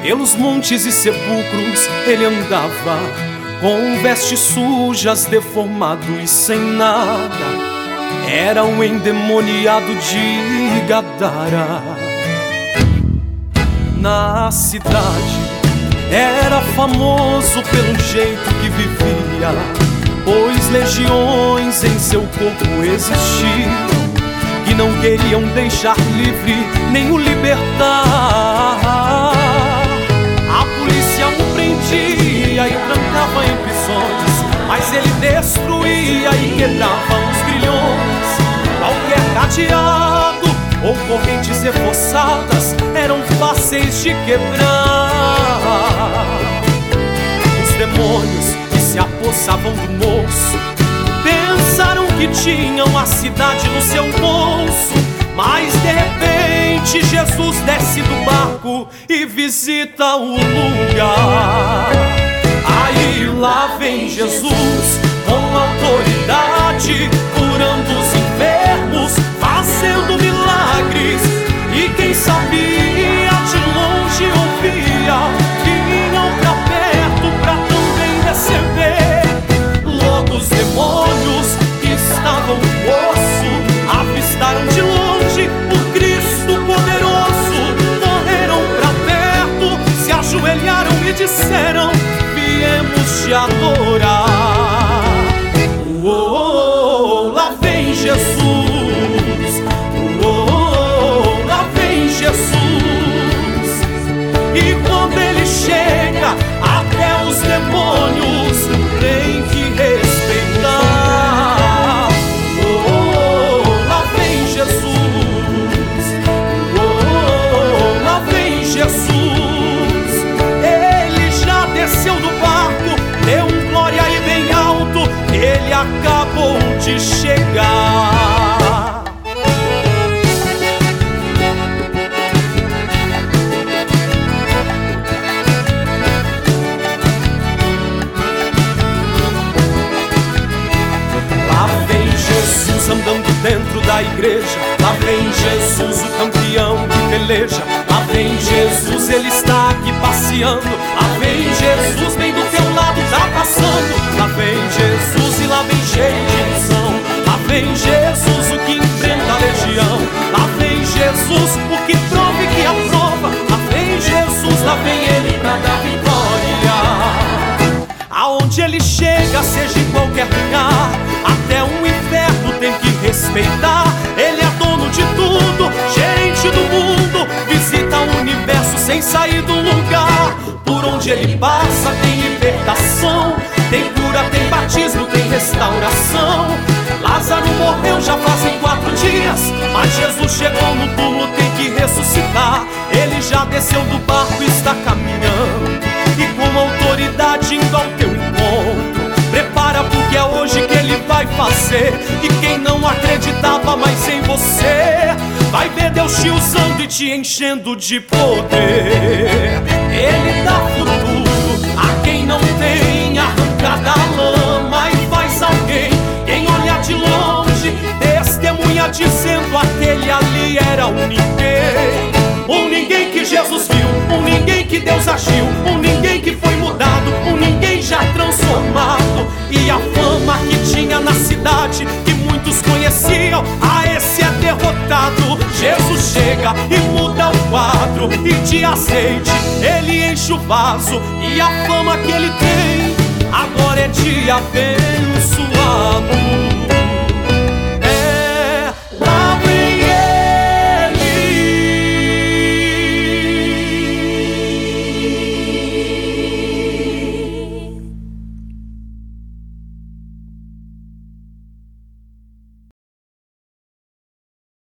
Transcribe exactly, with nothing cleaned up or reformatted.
Pelos montes e sepulcros ele andava, com vestes sujas, deformado e sem nada. Era um endemoniado de Gadara. Na cidade era famoso pelo jeito que vivia, pois legiões em seu corpo existiam, que não queriam deixar livre nem o libertar. A polícia o prendia e trancava em prisões, mas ele destruía e quebrava os grilhões. Qualquer cadeado ou correntes reforçadas eram fáceis de quebrar. Os demônios que se apossavam do moço pensaram que tinham a cidade no seu bolso, mas de repente Jesus desce do barco e visita o lugar. Aí lá vem Jesus com autoridade, curando os enfermos, fazendo milagres. E quem sabia de longe ouvia, vinham pra perto pra também receber. Logo os demônios que estavam no poço avistaram de longe o Cristo poderoso. Correram pra perto, se ajoelharam e disseram: viemos te adorar. Oh, oh, oh, lá vem Jesus. Oh, oh, oh, lá vem Jesus. E quando ele chega, até os demônios têm que respeitar. Oh, oh, oh, lá vem Jesus. Oh, oh, oh, lá vem Jesus. Ele já desceu do barco, deu um glória e bem alto, ele acabou de chegar. Lá vem Jesus andando dentro da igreja, lá vem Jesus o campeão que peleja, lá vem Jesus, ele está aqui passeando, lá vem Jesus, bem do teu lado tá passando, lá vem Jesus e lá vem cheio de unção, lá vem Jesus o que enfrenta a legião, lá vem Jesus o que prova e que aprova, lá vem Jesus, lá vem ele pra dar vitória. Aonde ele chega, seja em qualquer lugar, até um inferno tem que respeitar. Ele é dono de tudo, gerente do mundo, visita o universo sem sair do lugar. Por onde ele passa tem libertação, tem cura, tem batismo, tem restauração. Lázaro morreu já fazem quatro dias, mas Jesus chegou no túmulo, tem que ressuscitar. Ele já desceu do barco e está caminhando, e com autoridade indo ao teu encontro. Prepara porque é hoje que ele vai fazer, e quem não acreditava mais em você vai ver Deus te usando e te enchendo de poder. Ele dá futuro a quem não tem, arranca da lama e faz alguém. Quem olha de longe testemunha dizendo: aquele ali era um ninguém. Um ninguém que Jesus viu, um ninguém que Deus agiu, um ninguém que foi mudado, um ninguém já transformado. E a fama que tinha na cidade, que muitos conheciam, a esse é derrotado. Jesus chega e muda o quadro, e de azeite ele enche o vaso. E a fama que ele tem agora é de abençoado.